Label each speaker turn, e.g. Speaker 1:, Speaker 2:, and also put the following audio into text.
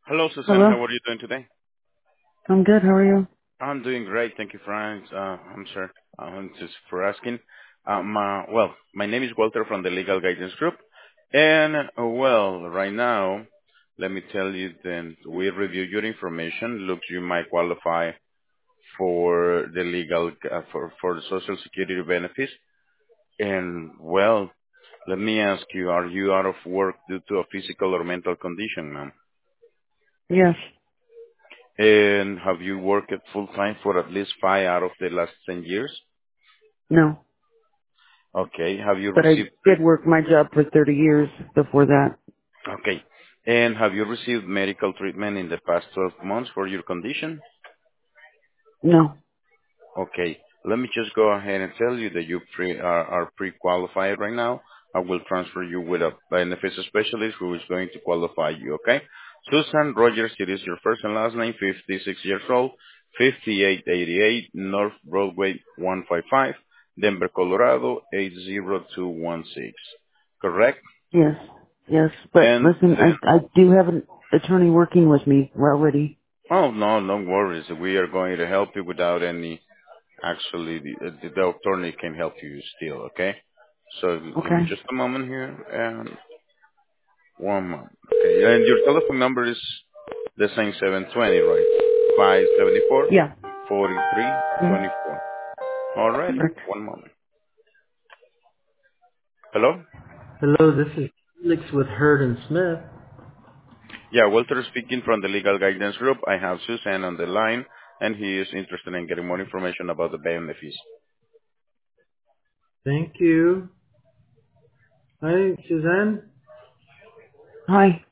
Speaker 1: Hello, Susan.
Speaker 2: Hello?
Speaker 1: How are you doing today?
Speaker 2: I'm good. How are you?
Speaker 1: I'm doing great. Thank you, Frank. I'm sure. Just for asking. Well, my name is Walter from the Legal Guidance Group. And, well, right now, let me tell you then, we review your information. Looks you might qualify for the for the Social Security benefits. And, well, let me ask you, are you out of work due to a physical or mental condition, ma'am?
Speaker 2: Yes.
Speaker 1: And have you worked full time for at least 5 out of the last 10 years?
Speaker 2: No.
Speaker 1: Okay. Have you
Speaker 2: But I
Speaker 1: received
Speaker 2: did work my job for 30 years before that.
Speaker 1: okay. And have you received medical treatment in the past 12 months for your condition?
Speaker 2: No.
Speaker 1: Okay. Let me just go ahead and tell you that you are pre-qualified right now. I will transfer you with a benefits specialist who is going to qualify you, okay? Susan Rogers, it is your first and last name, 56 years old, 5888 North Broadway 155, Denver, Colorado 80216. Correct?
Speaker 2: Yes. Yes. But
Speaker 1: And
Speaker 2: listen, I do have an attorney working with me already.
Speaker 1: oh no, no worries. We are going to help you without any. Actually, the attorney can help you still, okay? So give me
Speaker 2: Okay.
Speaker 1: just a moment here, and 1 moment. Okay, and your telephone number is the same 720, right? 574
Speaker 2: Yeah.
Speaker 1: 4324. Alrighty,
Speaker 2: Correct.
Speaker 1: 1 moment. Hello?
Speaker 3: Hello, this is Felix with Hurd and Smith.
Speaker 1: Yeah, Walter speaking from the Legal Guidance Group. I have Suzanne on the line, and he is interested in getting more information about the benefits.
Speaker 3: Thank you. Hi, Suzanne.
Speaker 2: Hi.